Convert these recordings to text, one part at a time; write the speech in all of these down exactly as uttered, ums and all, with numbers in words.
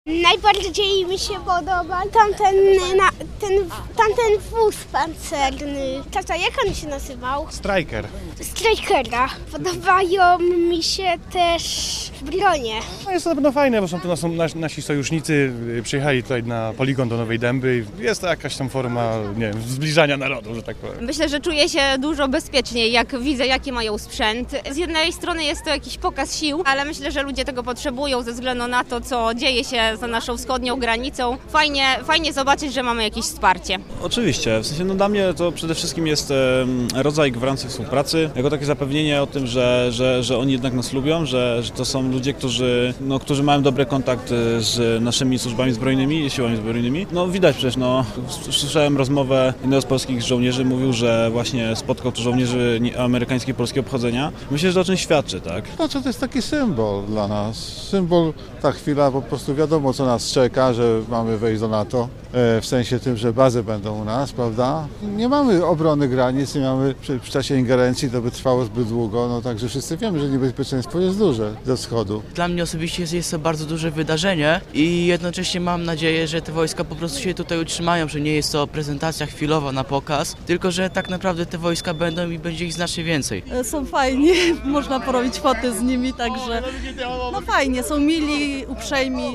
Najbardziej mi się podoba tamten, na, ten, tamten wóz pancerny. Tata, jak on się nazywał? Striker. Strikera. Podobają mi się też bronie. No jest to na pewno fajne, bo są to nas, nasi, nasi sojusznicy, przyjechali tutaj na poligon do Nowej Dęby i jest to jakaś tam forma, nie wiem, zbliżania narodu, że tak powiem. Myślę, że czuję się dużo bezpieczniej, jak widzę, jaki mają sprzęt. Z jednej strony jest to jakiś pokaz sił, ale myślę, że ludzie tego potrzebują ze względu na to, co dzieje się za naszą wschodnią granicą. Fajnie, fajnie zobaczyć, że mamy jakieś wsparcie. Oczywiście, w sensie no dla mnie to przede wszystkim jest e, rodzaj gwarancji współpracy, jako takie zapewnienie o tym, że, że, że oni jednak nas lubią, że, że to są ludzie, którzy, no, którzy mają dobry kontakt z naszymi służbami zbrojnymi i siłami zbrojnymi. No widać przecież, no, słyszałem rozmowę jednego z polskich żołnierzy, mówił, że właśnie spotkał tu żołnierzy amerykańskie polskie obchodzenia. Myślę, że to o czymś świadczy, tak? Znaczy, to jest taki symbol dla nas. Symbol, ta chwila, po prostu wiadomo, co nas czeka, że mamy wejść do NATO, w sensie tym, że bazy będą u nas, prawda? Nie mamy obrony granic, nie mamy przy, przy czasie ingerencji, to by trwało zbyt długo, no także wszyscy wiemy, że niebezpieczeństwo jest duże ze wschodu. Dla mnie osobiście jest, jest to bardzo duże wydarzenie i jednocześnie mam nadzieję, że te wojska po prostu się tutaj utrzymają, że nie jest to prezentacja chwilowa na pokaz, tylko że tak naprawdę te wojska będą i będzie ich znacznie więcej. Są fajni, można porobić foty z nimi, także no fajnie, są mili, uprzejmi.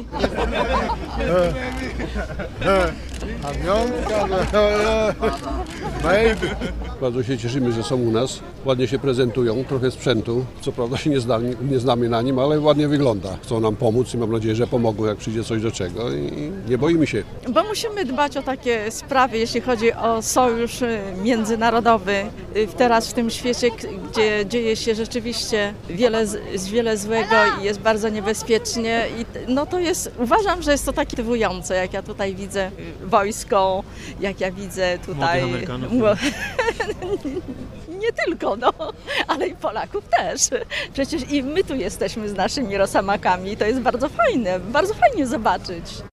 Bardzo się cieszymy, że są u nas, ładnie się prezentują, trochę sprzętu, co prawda się nie, zna, nie znamy na nim, ale ładnie wygląda. Chcą nam pomóc i mam nadzieję, że pomogą, jak przyjdzie coś do czego i nie boimy się. Bo musimy dbać o takie sprawy, jeśli chodzi o sojusz międzynarodowy. Teraz w tym świecie, gdzie dzieje się rzeczywiście wiele, wiele złego i jest bardzo niebezpiecznie, i no to jest, uważam, że jest to takie motywujące, jak ja tutaj widzę wojsko, jak ja widzę tutaj... Nie tylko, no, ale i Polaków też. Przecież i my tu jesteśmy z naszymi rosamakami, to jest bardzo fajne, bardzo fajnie zobaczyć.